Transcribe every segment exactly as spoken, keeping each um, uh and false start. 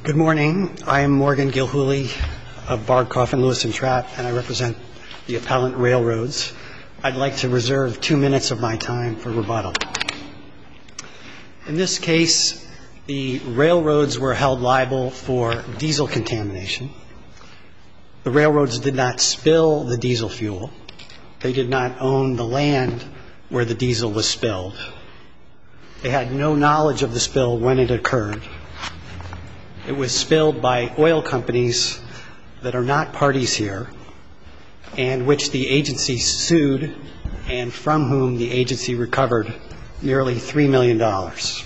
Good morning. I am Morgan Gilhooly of Bard, Coffin, Lewis and Trapp, and I represent the appellant Railroads. I'd like to reserve two minutes of my time for rebuttal. In this case, the railroads were held liable for diesel contamination. The railroads did not spill the diesel fuel. They did not own the land where the diesel was spilled. They had no knowledge of the spill when it occurred. It was spilled by oil companies that are not parties here, and which the agency sued, and from whom the agency recovered nearly three million dollars.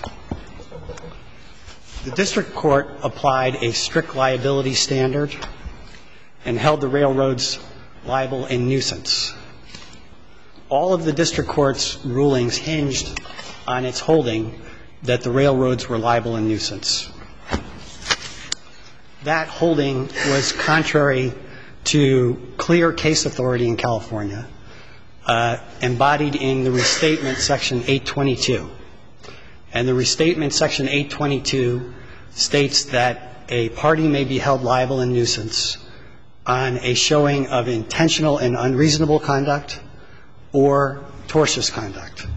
The district court applied a strict liability standard and held the railroads liable in nuisance. All of the district court's rulings hinged on its holding that the railroads were liable in nuisance. That holding was contrary to clear case authority in California, uh, embodied in the Restatement Section eight twenty-two. And the Restatement Section eight twenty-two states that a party may be held liable in nuisance on a showing of intentional and unreasonable conduct or tortious conduct.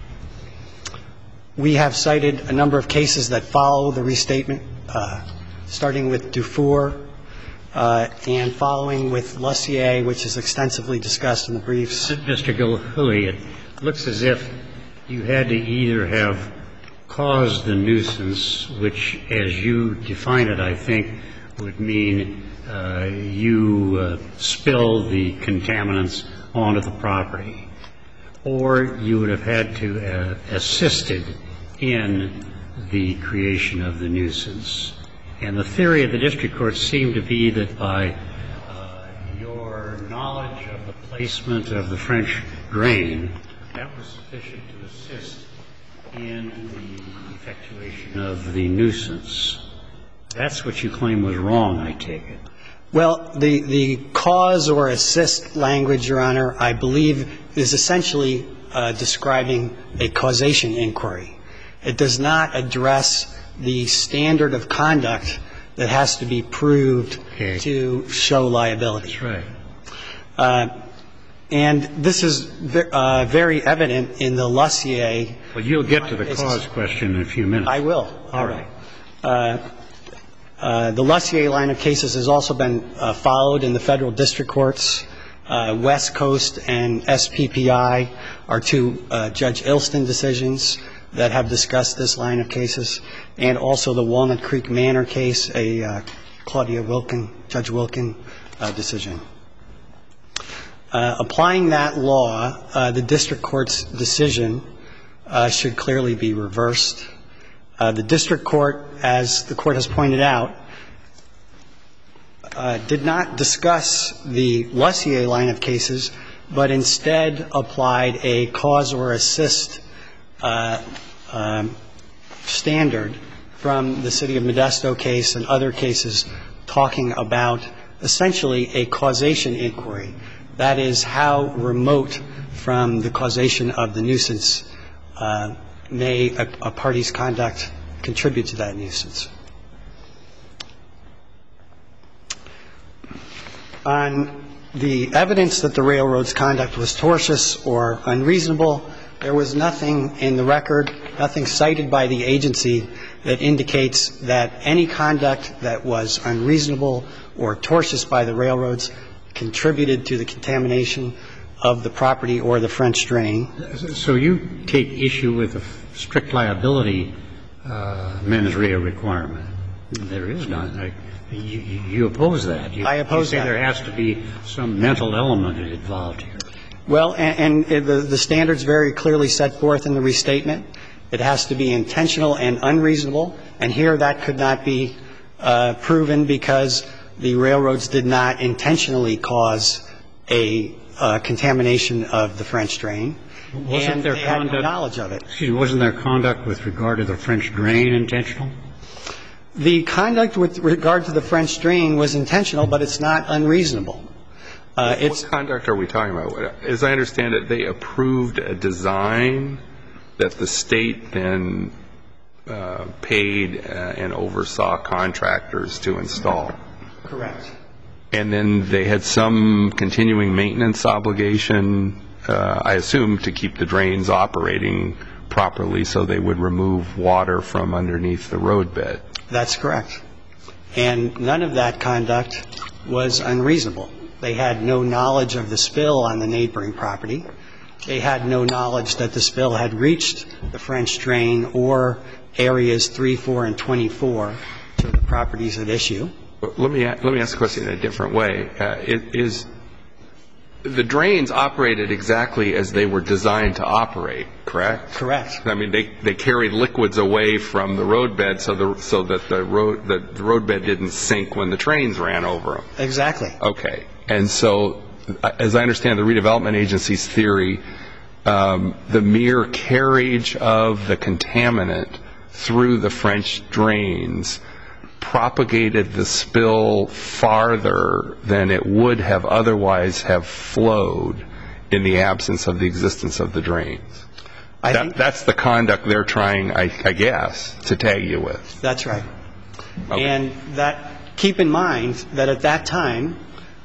We have cited a number of cases that follow the restatement, uh, starting with Dufour uh, and following with Lussier, which is extensively discussed in the briefs. Mister Gilhooly, it looks as if you had to either have caused the nuisance, which, as you define it, I think, would mean uh, you uh, spilled the contaminants onto the property, or you would have had to uh, assisted in the creation of the nuisance. And the theory of the district court seemed to be that by uh, your knowledge of the placement of the French drain, that was sufficient to assist in the effectuation of the nuisance. That's what you claim was wrong, I take it. Well, the, the cause or assist language, Your Honor, I believe is essentially uh, describing a causation inquiry. It does not address the standard of conduct that has to be proved okay. to show liability. That's right. Uh, and this is ve- uh, very evident in the Lussier. Well, you'll get to the cases. Cause question in a few minutes. I will. All right. Uh, uh, the Lussier line of cases has also been uh, followed in the federal district courts. Uh, West Coast and S P P I are two uh, Judge Ilston decisions that have discussed this line of cases, and also the Walnut Creek Manor case, a uh, Claudia Wilkin, Judge Wilkin uh, decision. Uh, applying that law, uh, the district court's decision uh, should clearly be reversed. Uh, the district court, as the court has pointed out, uh, did not discuss the Lussier line of cases, but instead applied a cause or assist uh, um, standard from the City of Modesto case and other cases talking about essentially a causation inquiry. That is, how remote from the causation of the nuisance uh, may a, a party's conduct contribute to that nuisance. On the evidence that the railroad's conduct was tortious or unreasonable, there was nothing in the record, nothing cited by the agency that indicates that any conduct that was unreasonable or tortious by the railroads contributed to the contamination of the property or the French drain. So you take issue with the strict liability uh, mens rea requirement. There is none. I, you, you oppose that. You, I oppose you say that. There has to be some mental element involved here. Well, and, and the, the standards very clearly set forth in the restatement. It has to be intentional and unreasonable, and here that could not be uh, proven because the railroads did not intentionally cause a uh, contamination of the French drain, wasn't and their they conduct, had no knowledge of it. Excuse me, wasn't their conduct with regard to the French drain intentional? The conduct with regard to the French drain was intentional, but it's not unreasonable. Uh, it's what conduct are we talking about? As I understand it, they approved a design that the state then uh, paid uh, and oversaw contractors to install. Correct. And then they had some continuing maintenance obligation, uh, I assume, to keep the drains operating properly so they would remove water from underneath the roadbed. That's correct. And none of that conduct was unreasonable. They had no knowledge of the spill on the neighboring property. They had no knowledge that the spill had reached the French drain or areas three, four, and twenty-four to the properties at issue. Let me let me ask the question in a different way. Uh, it is the drains operated exactly as they were designed to operate, correct? Correct. I mean, they, they carried liquids away from the roadbed so the so that the road the, the roadbed didn't sink when the trains ran over them. Exactly. Okay. And so, as I understand the redevelopment agency's theory, um, the mere carriage of the contaminant through the French drains propagated the spill farther than it would have otherwise have flowed in the absence of the existence of the drains. I that, think that's the conduct they're trying, I, I guess, to tag you with. That's right. Okay. And that, keep in mind that at that time,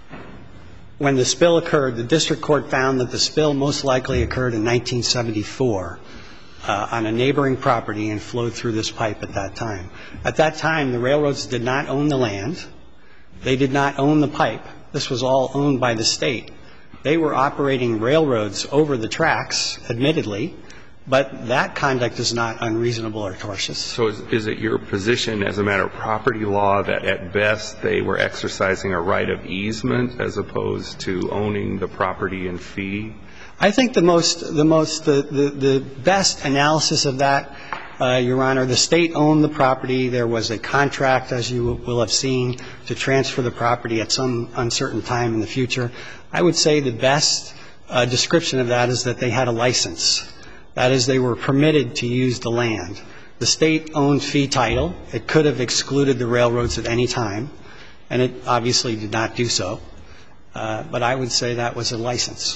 when the spill occurred, the district court found that the spill most likely occurred in nineteen seventy-four. Uh, on a neighboring property and flowed through this pipe at that time. At that time, the railroads did not own the land. They did not own the pipe. This was all owned by the state. They were operating railroads over the tracks, admittedly, but that conduct is not unreasonable or tortious. So is, is it your position as a matter of property law that at best they were exercising a right of easement as opposed to owning the property in fee? I think the most, the most, the, the, the best analysis of that, uh, Your Honor, the state owned the property. There was a contract, as you will have seen, to transfer the property at some uncertain time in the future. I would say the best uh, description of that is that they had a license. That is, they were permitted to use the land. The state owned fee title. It could have excluded the railroads at any time, and it obviously did not do so. Uh, but I would say that was a license.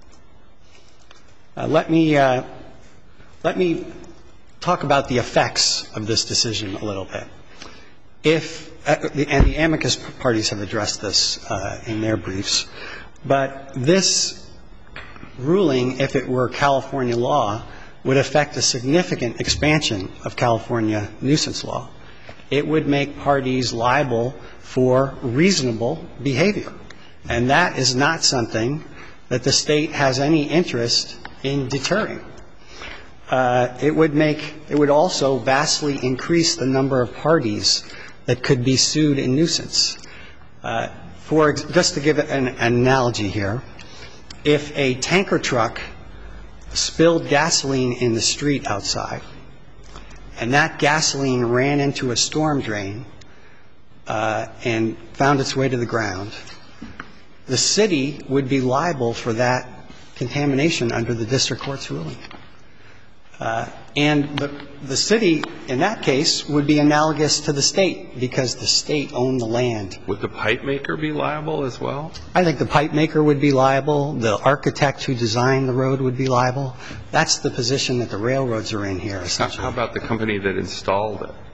Uh, let me uh, let me talk about the effects of this decision a little bit. If uh, the, and the amicus parties have addressed this uh, in their briefs, but this ruling, if it were California law, would affect a significant expansion of California nuisance law. It would make parties liable for reasonable behavior, and that is not something that the state has any interest in deterring. Uh, it would make, it would also vastly increase the number of parties that could be sued in nuisance. Uh, for, just to give an, an analogy here, if a tanker truck spilled gasoline in the street outside, and that gasoline ran into a storm drain uh, and found its way to the ground, the city would be liable for that contamination under the district court's ruling. Uh, and the, the city, in that case, would be analogous to the state because the state owned the land. Would the pipe maker be liable as well? I think the pipe maker would be liable. The architect who designed the road would be liable. That's the position that the railroads are in here, essentially. How about the company that installed it?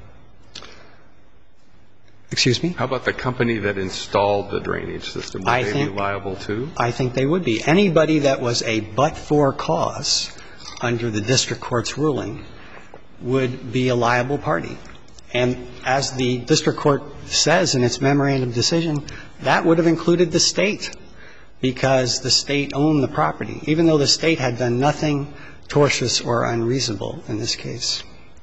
Excuse me? How about the company that installed the drainage system? Would I they think, be liable too? I think they would be. Anybody that was a but-for cause under the district court's ruling would be a liable party. And as the district court says in its memorandum decision, that would have included the state because the state owned the property, even though the state had done nothing tortious or unreasonable in this case.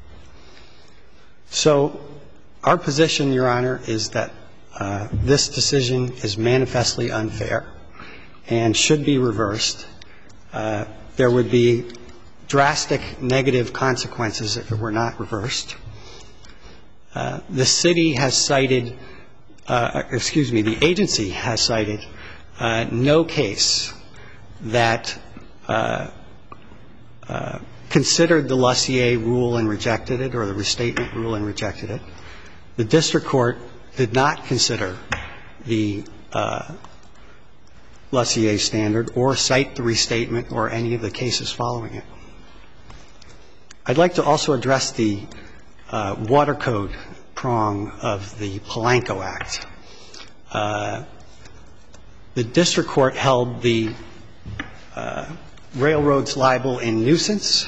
So our position, Your Honor, is that uh, this decision is manifestly unfair and should be reversed. Uh, there would be drastic negative consequences if it were not reversed. Uh, the city has cited, uh, excuse me, the agency has cited uh, no case that uh, uh, considered the Lussier rule and rejected it, or the restatement rule and rejected it. The district court did not consider the uh, Lussier standard or cite the restatement or any of the cases following it. I'd like to also address the uh, water code prong of the Polanco Act. Uh, the district court held the uh, railroads liable in nuisance,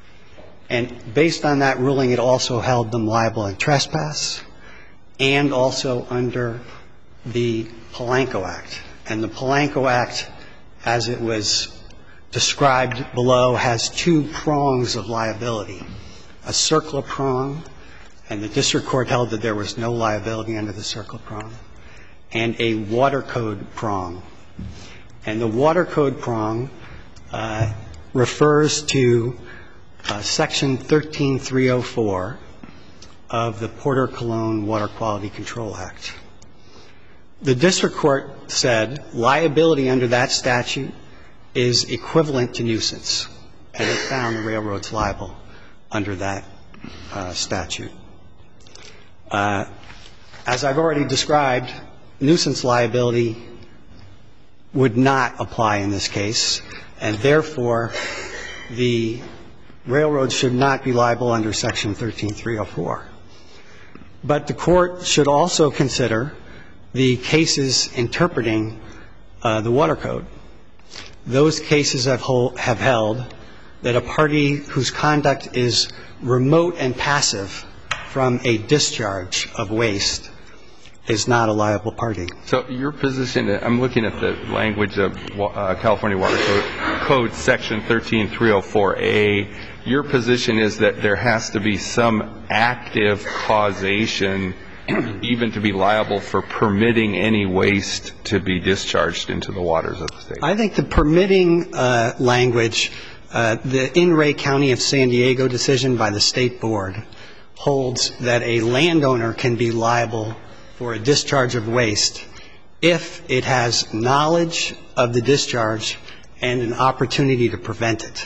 and based on that ruling, it also held them liable in trespass and also under the Polanco Act. And the Polanco Act, as it was described below, has two prongs of liability, a CERCLA prong, and the district court held that there was no liability under the CERCLA prong, and a water code prong. And the water code prong uh, refers to uh, Section thirteen three oh four of the Porter-Cologne Water Quality Control Act. The district court said liability under that statute is equivalent to nuisance, and it found the railroads liable under that uh, statute. Uh, as I've already described, nuisance liability would not apply in this case, and therefore the railroads should not be liable under Section thirteen three oh four. But the court should also consider the cases interpreting uh, the water code. Those cases have, hold, have held that a party whose conduct is remote and passive from a discharge of waste is not a liable party. So your position, I'm looking at the language of uh, California Water Code, Code Section thirteen three oh four A. Your position is that there has to be some active causation even to be liable for permitting any waste to be discharged into the waters of the state. I think the permitting uh, language, uh, the In re County of San Diego decision by the State Board holds that a landowner can be liable for a discharge of waste if it has knowledge of the discharge and an opportunity to prevent it.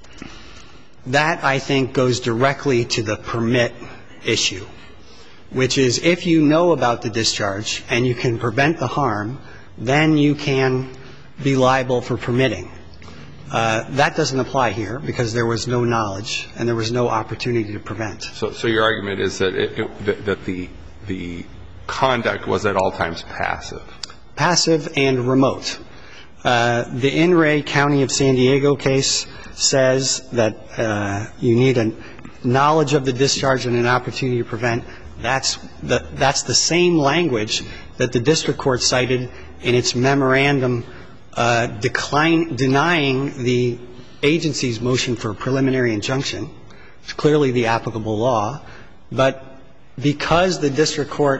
That, I think, goes directly to the permit issue, which is if you know about the discharge and you can prevent the harm, then you can be liable for permitting. Uh, that doesn't apply here because there was no knowledge and there was no opportunity to prevent. So, so your argument is that, it, it, that, that the the conduct was at all times passive? Passive and remote. Uh, the In re County of San Diego case says that uh, you need a knowledge of the discharge and an opportunity to prevent. That's the, that's the same language that the district court cited in its memorandum uh, decline, denying the agency's motion for a preliminary injunction. It's clearly the applicable law. But because the district court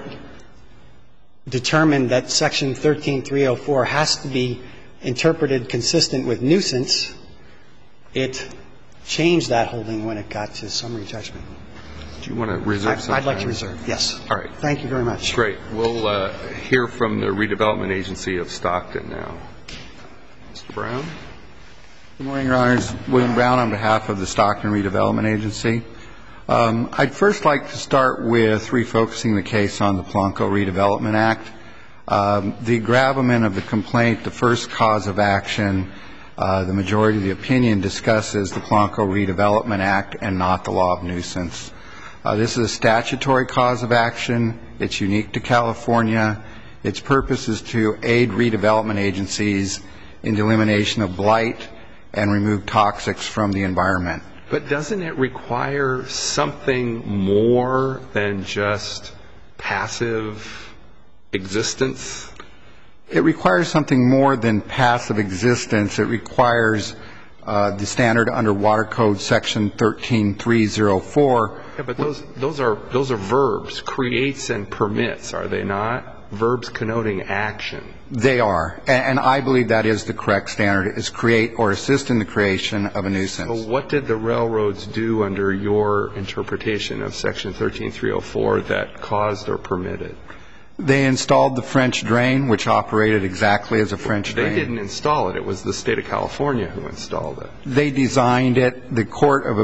determined that Section thirteen three oh four has to be interpreted consistent with nuisance, it changed that holding when it got to summary judgment. Do you want to reserve some I'd like time? to reserve, yes. All right. Thank you very much. Great. We'll uh, hear from the Redevelopment Agency of Stockton now. Mister Brown? Good morning, Your Honors. William Brown on behalf of the Stockton Redevelopment Agency. Um, I'd first like to start with refocusing the case on the Polanco Redevelopment Act. Um, the gravamen of the complaint, the first cause of action, uh, the majority of the opinion discusses the Polanco Redevelopment Act and not the law of nuisance. Uh, this is a statutory cause of action. It's unique to California. Its purpose is to aid redevelopment agencies in the elimination of blight and remove toxics from the environment. But doesn't it require something more than just passive existence? It requires something more than passive existence. It requires uh, the standard under Water Code Section thirteen three oh four. Yeah, but those those are those are verbs, creates and permits, are they not? Verbs connoting action. They are, and, and I believe that is the correct standard, is create or assist in the creation of a nuisance. So what did the railroads do under your interpretation of Section thirteen three oh four that caused or permitted? They installed the French drain, which operated exactly as a French drain. They didn't install it. It was the state of California who installed it. They designed it. The Court of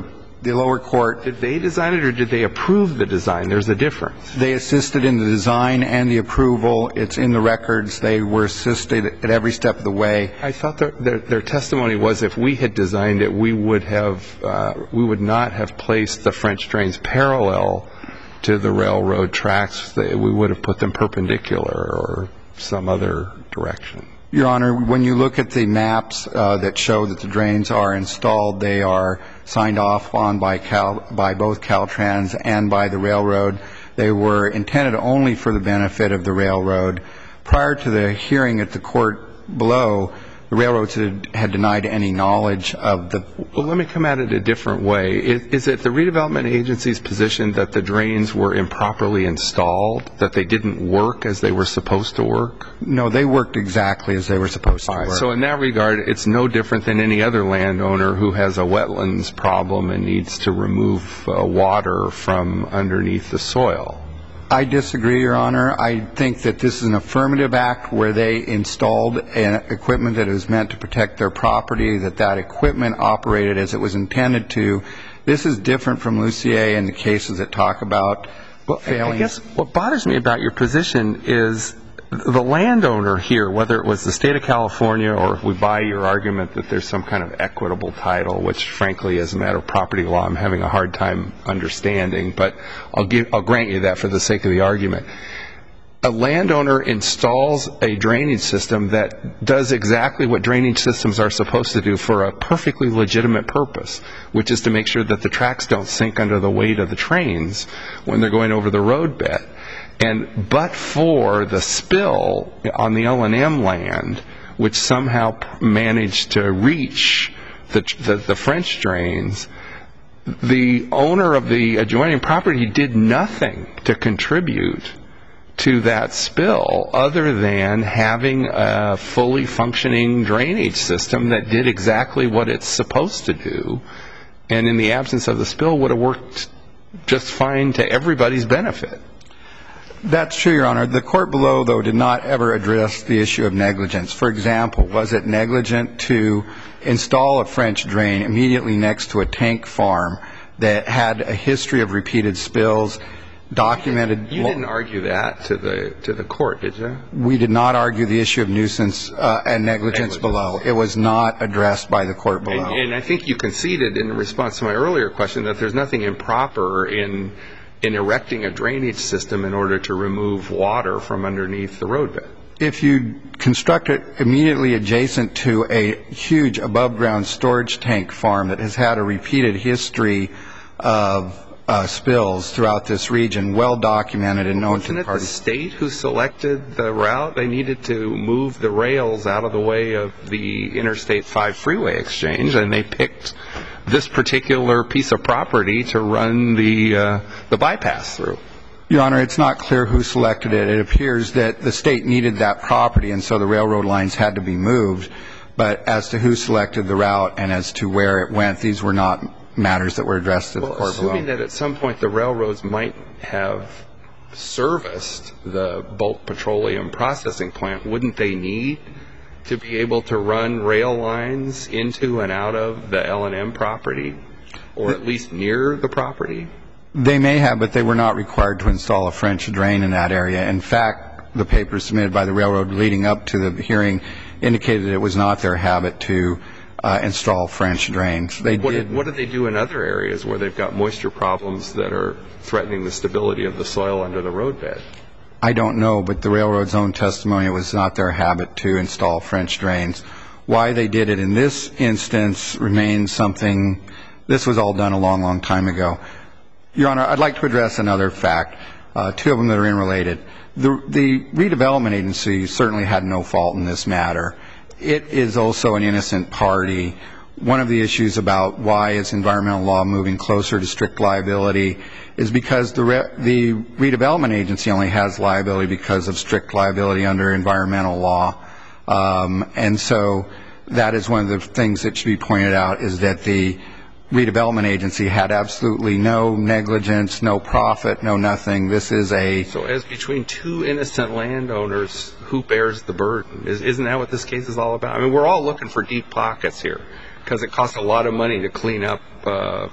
the lower court. Did they design it or did they approve the design? There's a difference. They assisted in the design and the approval. It's in the records. They were assisted at every step of the way. I thought their, their, their testimony was if we had designed it, we would have, uh, we would not have placed the French drains parallel to the railroad tracks. We would have put them perpendicular or some other direction. Your Honor, when you look at the maps uh, that show that the drains are installed, they are signed off on by Cal, by both Caltrans and by the railroad. They were intended only for the benefit of the railroad. Prior to the hearing at the court below, the railroads had, had denied any knowledge of the... Well, let me come at it a different way. Is, is it the redevelopment agency's position that the drains were improperly installed, that they didn't work as they were supposed to work? No, they worked exactly as they were supposed to All right, work. so in that regard, it's no different than any other landowner who has a wetlands problem and needs to remove uh, water from underneath the soil. I disagree, Your Honor. I think that this is an affirmative act where they installed an equipment that was meant to protect their property, that that equipment operated as it was intended to. This is different from Lucier and the cases that talk about well, failing. I guess what bothers me about your position is the landowner here, whether it was the state of California or if we buy your argument that there's some kind of equitable title, which frankly as a matter of property law I'm having a hard time understanding, but I'll give I'll grant you that for the sake of the argument. A landowner installs a drainage system that does exactly what drainage systems are supposed to do for a perfectly legitimate purpose, which is to make sure that the tracks don't sink under the weight of the trains when they're going over the roadbed. And but for the spill on the L and M land, which somehow managed to reach the, the, the French drains, the owner of the adjoining property did nothing to contribute to that spill other than having a fully functioning drainage system that did exactly what it's supposed to do, and in the absence of the spill would have worked just fine to everybody's benefit. That's true, Your Honor. The court below, though, did not ever address the issue of negligence. For example, was it negligent to install a French drain immediately next to a tank farm that had a history of repeated spills, documented? You didn't argue that to the to the court, did you? We did not argue the issue of nuisance uh, and negligence, negligence below. It was not addressed by the court below. And, and I think you conceded in response to my earlier question that there's nothing improper in in erecting a drainage system in order to remove water from underneath the roadbed. If you construct it immediately adjacent to a huge above-ground storage tank farm that has had a repeated history of uh, spills throughout this region, well documented and known to the parties. Wasn't it the state who selected the route? They needed to move the rails out of the way of the Interstate five freeway exchange, and they picked this particular piece of property to run the uh, the bypass through. Your Honor, it's not clear who selected it. It appears that the state needed that property, and so the railroad lines had to be moved. But as to who selected the route and as to where it went, these were not matters that were addressed to the well, court below. Assuming that at some point the railroads might have serviced the bulk petroleum processing plant, wouldn't they need to be able to run rail lines into and out of the L and M property, or at least near the property? They may have, but they were not required to install a French drain in that area. In fact, the papers submitted by the railroad leading up to the hearing indicated it was not their habit to uh, install French drains. They what, did. What do they do in other areas where they've got moisture problems that are threatening the stability of the soil under the roadbed? I don't know, but the railroad's own testimony, it was not their habit to install French drains. Why they did it in this instance remains something. This was all done a long, long time ago. Your Honor, I'd like to address another fact, uh, two of them that are interrelated. The, the redevelopment agency certainly had no fault in this matter. It is also an innocent party. One of the issues about why is environmental law moving closer to strict liability is because the, re- the redevelopment agency only has liability because of strict liability under environmental law. Um, and so that is one of the things that should be pointed out, is that the redevelopment agency had absolutely no negligence, no profit, no nothing. This is a... So as between two innocent landowners, who bears the burden? Is, isn't that what this case is all about? I mean, we're all looking for deep pockets here because it costs a lot of money to clean up uh,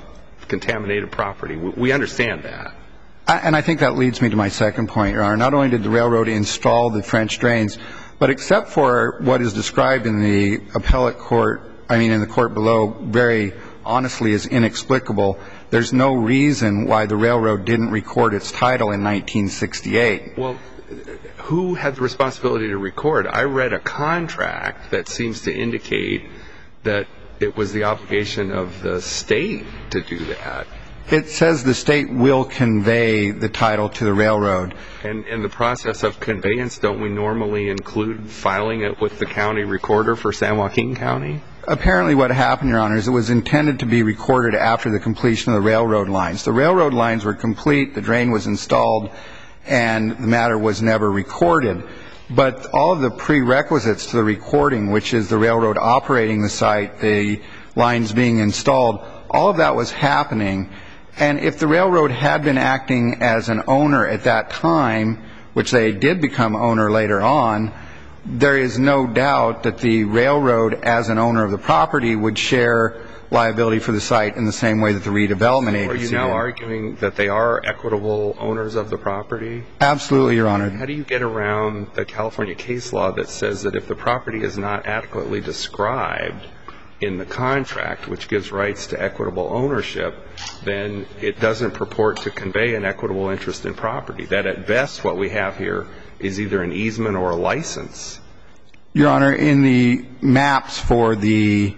contaminated property. We understand that. And I think that leads me to my second point, Your Honor. Not only did the railroad install the French drains, but except for what is described in the appellate court, I mean in the court below, very honestly as inexplicable, there's no reason why the railroad didn't record its title in nineteen sixty-eight. Well, who had the responsibility to record? I read a contract that seems to indicate that it was the obligation of the state to do that. It says the state will convey the title to the railroad. And in the process of conveyance, don't we normally include filing it with the county recorder for San Joaquin County? Apparently what happened, Your Honor, is it was intended to be recorded after the completion of the railroad lines. The railroad lines were complete, the drain was installed, and the matter was never recorded. But all of the prerequisites to the recording, which is the railroad operating the site, the lines being installed, all of that was happening. And if the railroad had been acting as an owner at that time, which they did become owner later on, there is no doubt that the railroad, as an owner of the property, would share liability for the site in the same way that the redevelopment agency did. Are you now arguing that they are equitable owners of the property? Absolutely, Your Honor. How do you get around the California case law that says that if the property is not adequately described in the contract, which gives rights to equitable ownership, then it doesn't purport to convey an equitable interest in property? That at best what we have here is either an easement or a license. Your Honor, in the maps for the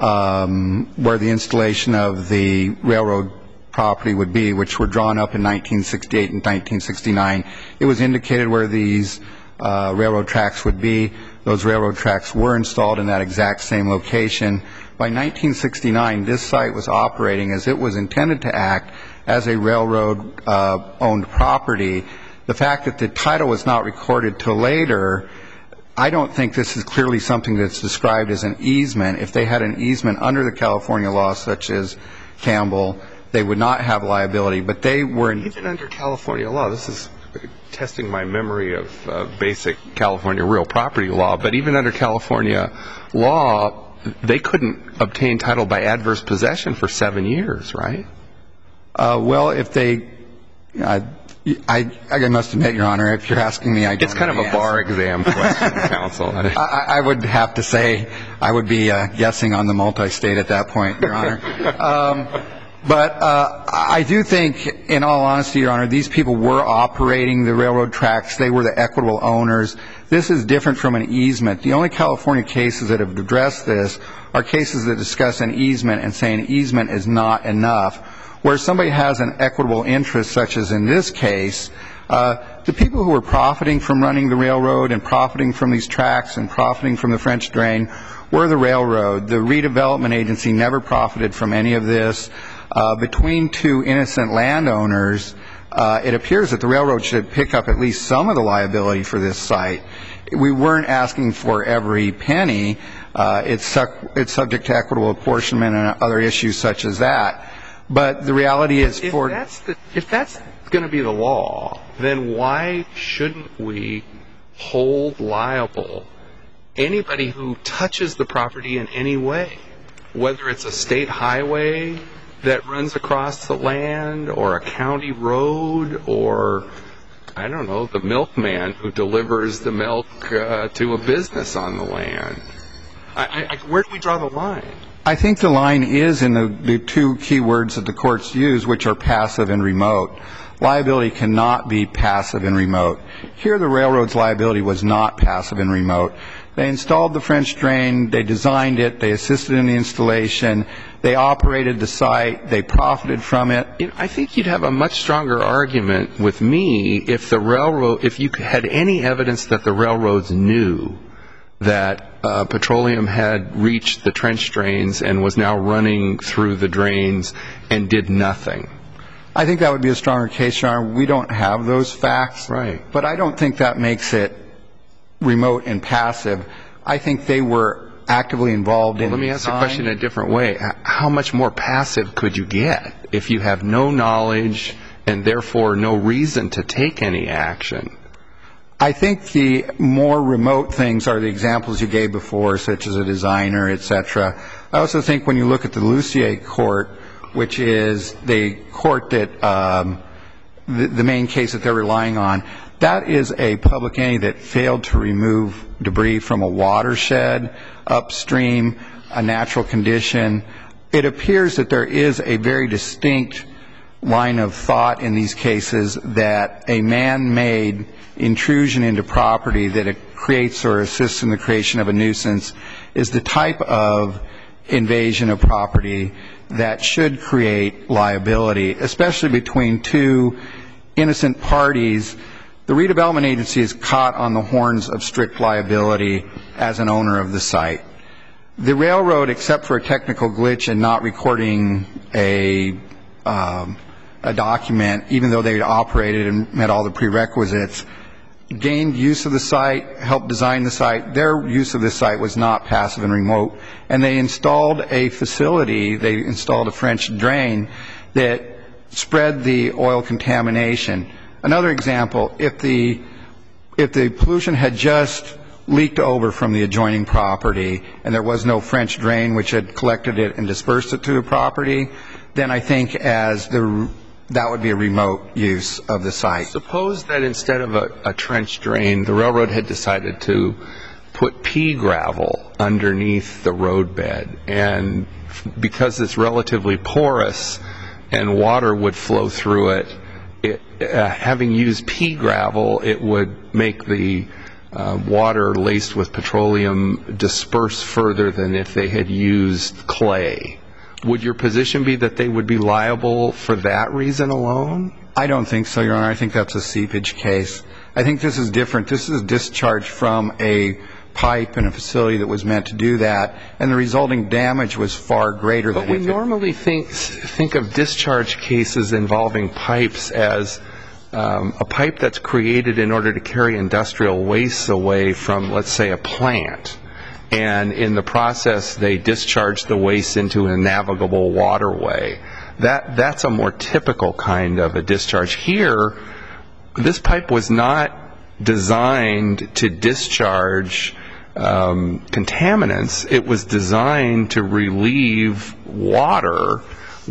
um, where the installation of the railroad property would be, which were drawn up in nineteen sixty-eight and nineteen sixty-nine, it was indicated where these uh, railroad tracks would be. Those railroad tracks were installed in that exact same location. By nineteen sixty-nine, this site was operating as it was intended to act as a railroad uh, owned property. The fact that the title was not recorded till later, I don't think this is clearly something that's described as an easement. If they had an easement under the California law, such as Campbell, they would not have liability. But they were in even under California law. This is testing my memory of uh, basic California real property law. But even under California law, they couldn't obtain title by adverse possession for seven years, right? Uh, well, if they, uh, I, I must admit, Your Honor, if you're asking me, I don't It's kind of a answer. bar exam question, counsel. I, I would have to say I would be uh, guessing on the multi-state at that point, Your Honor. um, but uh, I do think, in all honesty, Your Honor, these people were operating the railroad tracks. They were the equitable owners. This is different from an easement. The only California cases that have addressed this are cases that discuss an easement and say an easement is not enough. Where somebody has an equitable interest, such as in this case, uh, the people who were profiting from running the railroad and profiting from these tracks and profiting from the French drain were the railroad. The redevelopment agency never profited from any of this. Uh, between two innocent landowners, uh, it appears that the railroad should pick up at least some of the liability for this site. We weren't asking for every penny. Uh, it's, su- it's subject to equitable apportionment and other issues such as that. But the reality is if for... That's the, if that's going to be the law, then why shouldn't we hold liable anybody who touches the property in any way? Whether it's a state highway that runs across the land or a county road or, I don't know, the milkman who delivers the milk uh, to a business on the land. I, I, where do we draw the line? I think the line is in the, the two key words that the courts use, which are passive and remote. Liability cannot be passive and remote. Here the railroad's liability was not passive and remote. They installed the French drain, they designed it, they assisted in the installation, they operated the site, they profited from it. You know, I think you'd have a much stronger argument with me if the railroad, if you had any evidence that the railroads knew that uh, petroleum had reached the trench drains and was now running through the drains and did nothing. I think that would be a stronger case, Your Honor. We don't have those facts. Right. But I don't think that makes it remote and passive. I think they were actively involved in Well, let me ask the question in a different way. How much more passive could you get if you have no knowledge and therefore no reason to take any action? I think the more remote things are the examples you gave before, such as a designer, et cetera. I also think when you look at the Lucier court, which is the court that um, the, the main case that they're relying on, that is a public entity that failed to remove debris from a watershed, upstream, a natural condition. It appears that there is a very distinct line of thought in these cases that a man-made intrusion into property that it creates or assists in the creation of a nuisance is the type of invasion of property that should create liability, especially between two innocent parties. The redevelopment agency is caught on the horns of strict liability as an owner of the site. The railroad, except for a technical glitch in not recording a um, a document, even though they operated and met all the prerequisites, gained use of the site, helped design the site. Their use of the site was not passive and remote, and they installed a facility, they installed a French drain that spread the oil contamination. Another example, if the if the pollution had just leaked over from the adjoining property and there was no French drain which had collected it and dispersed it to the property, then I think as the that would be a remote use of the site. Suppose that instead of a, a trench drain, the railroad had decided to put pea gravel underneath the roadbed, and because it's relatively porous and water would flow through it, it uh, having used pea gravel, it would make the uh, water laced with petroleum disperse further than if they had used clay. Would your position be that they would be liable for that reason alone? I don't think so, Your Honor. I think that's a seepage case. I think this is different. This is discharge from a pipe in a facility that was meant to do that, and the resulting damage was far greater than. But we normally think think of discharge cases involving pipes as um, a pipe that's created in order to carry industrial wastes away from, let's say, a plant. And in the process, they discharge the waste into a navigable waterway. That that's a more typical kind of a discharge. Here, this pipe was not designed to discharge um, contaminants. It was designed to relieve water,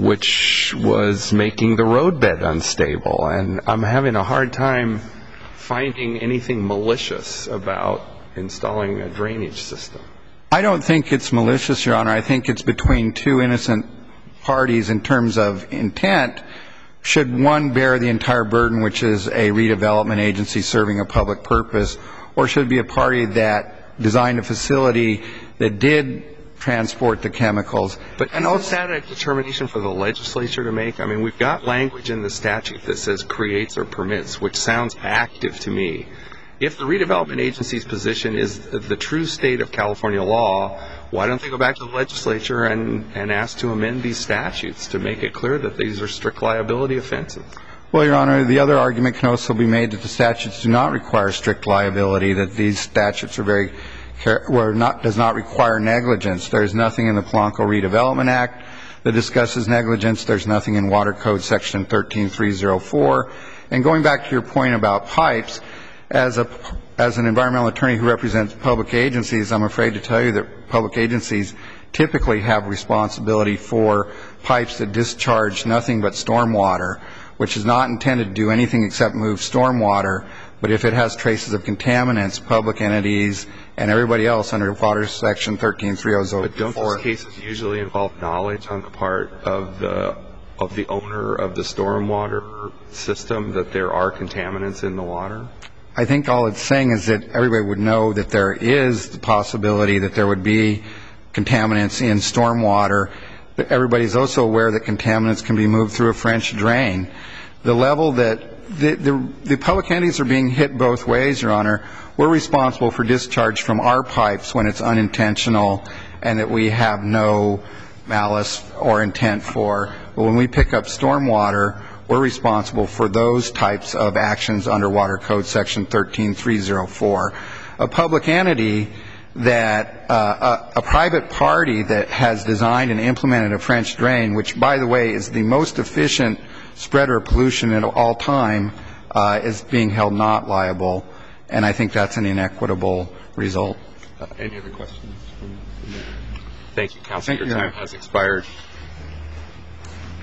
which was making the roadbed unstable. And I'm having a hard time finding anything malicious about installing a drainage system. I don't think it's malicious, Your Honor. I think it's between two innocent parties in terms of intent. Should one bear the entire burden, which is a redevelopment agency serving a public purpose, or should it be a party that designed a facility that did transport the chemicals? But and isn't that a determination for the legislature to make? I mean, we've got language in the statute that says creates or permits, which sounds active to me. If the redevelopment agency's position is the true state of California law, why don't they go back to the legislature and, and ask to amend these statutes to make it clear that these are strict liability offenses? Well, Your Honor, the other argument can also be made that the statutes do not require strict liability, that these statutes are very, well, not, does not require negligence. There's nothing in the Polanco Redevelopment Act that discusses negligence. There's nothing in Water Code Section thirteen three oh four. And going back to your point about pipes, As a as an environmental attorney who represents public agencies, I'm afraid to tell you that public agencies typically have responsibility for pipes that discharge nothing but stormwater, which is not intended to do anything except move stormwater. But if it has traces of contaminants, public entities and everybody else under Water Section thirteen three oh four. But don't those cases usually involve knowledge on the part of the of the owner of the stormwater system that there are contaminants in the water? I think all it's saying is that everybody would know that there is the possibility that there would be contaminants in stormwater. Everybody's also aware that contaminants can be moved through a French drain. The level that the, the, the public entities are being hit both ways, Your Honor. We're responsible for discharge from our pipes when it's unintentional and that we have no malice or intent for. But when we pick up stormwater, we're responsible for those types of actions under Water Code Section thirteen three oh four. A public entity that, uh, a, a private party that has designed and implemented a French drain, which, by the way, is the most efficient spreader of pollution at all time, uh, is being held not liable, and I think that's an inequitable result. Uh, any other questions? Thank you, Counsel. Your time has expired.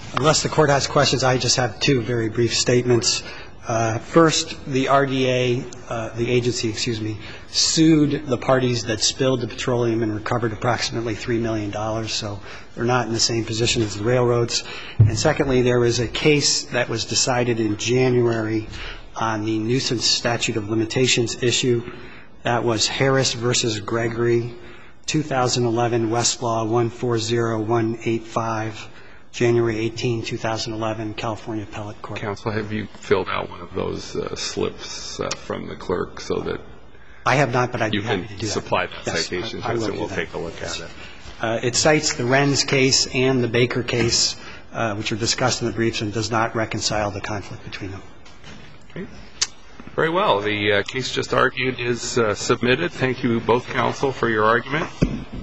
Unless the Court has questions, I just have two very brief statements. Uh, first, the R D A, uh, the agency, excuse me, sued the parties that spilled the petroleum and recovered approximately three million dollars, so they're not in the same position as the railroads. And secondly, there was a case that was decided in January on the nuisance statute of limitations issue. That was Harris versus Gregory, two thousand eleven, Westlaw one four zero one eight five, January eighteenth, two thousand eleven, California Appellate Court. Counsel, have you filled out one of those uh, slips uh, from the clerk so that I have not, but I'd you be happy can to do that. supply that Yes, citation I- to I us will and do we'll that. take a look Yes. at it? Uh, it cites the Renz case and the Baker case, uh, which are discussed in the briefs, and does not reconcile the conflict between them. Okay. Very well. The uh, case just argued is uh, submitted. Thank you, both counsel, for your argument.